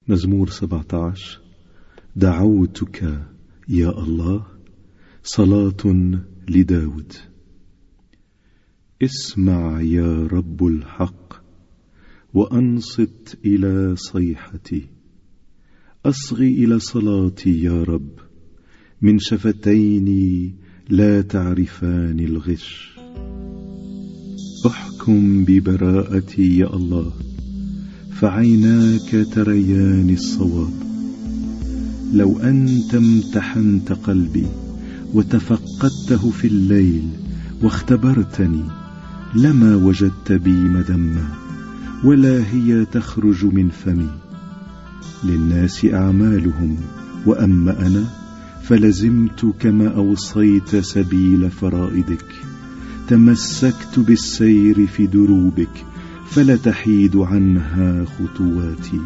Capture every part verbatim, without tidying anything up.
مزمور سبعة عشر. دعوتك يا الله، صلاة لداود. اسمع يا رب الحق وأنصت إلى صيحتي. أصغي إلى صلاتي يا رب، من شفتيني لا تعرفان الغش. احكم ببراءتي يا الله، فعيناك تريان الصواب. لو أنت امتحنت قلبي وتفقدته في الليل واختبرتني، لما وجدت بي مذمة ولا هي تخرج من فمي. للناس أعمالهم، وأما أنا فلزمت كما أوصيت سبيل فرائدك. تمسكت بالسير في دروبك، فلا تحيد عنها خطواتي.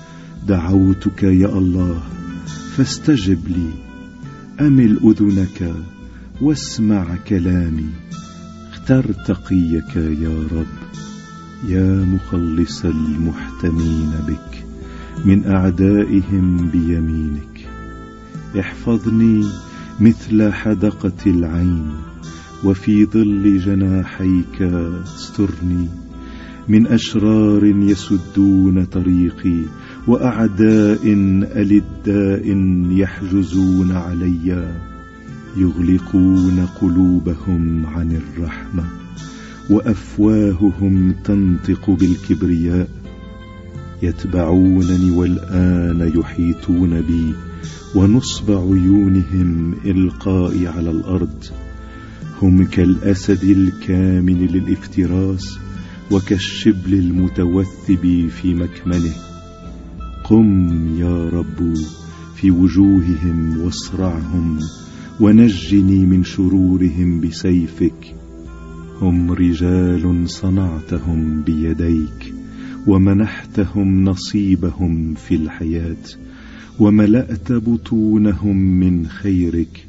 دعوتك يا الله فاستجب لي، أمل أذنك واسمع كلامي. اختر تقيك يا رب، يا مخلص المحتمين بك من أعدائهم بيمينك. احفظني مثل حدقة العين، وفي ظل جناحيك استرني. من أشرار يسدون طريقي، وأعداء ألداء يحجزون علي. يغلقون قلوبهم عن الرحمة، وأفواههم تنطق بالكبرياء. يتبعونني والآن يحيطون بي، ونصب عيونهم إلقائي على الأرض. هم كالأسد الكامن للافتراس، وكالشبل المتوثب في مكمنه. قم يا رب في وجوههم واصرعهم، ونجني من شرورهم بسيفك. هم رجال صنعتهم بيديك، ومنحتهم نصيبهم في الحياة، وملأت بطونهم من خيرك.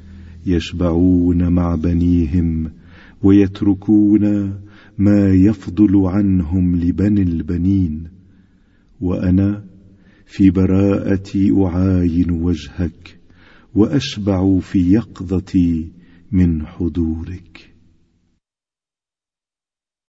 يشبعون مع بنيهم، ويتركون ما يفضل عنهم لبني البنين. وأنا في براءتي أعاين وجهك، وأشبع في يقظتي من حضورك.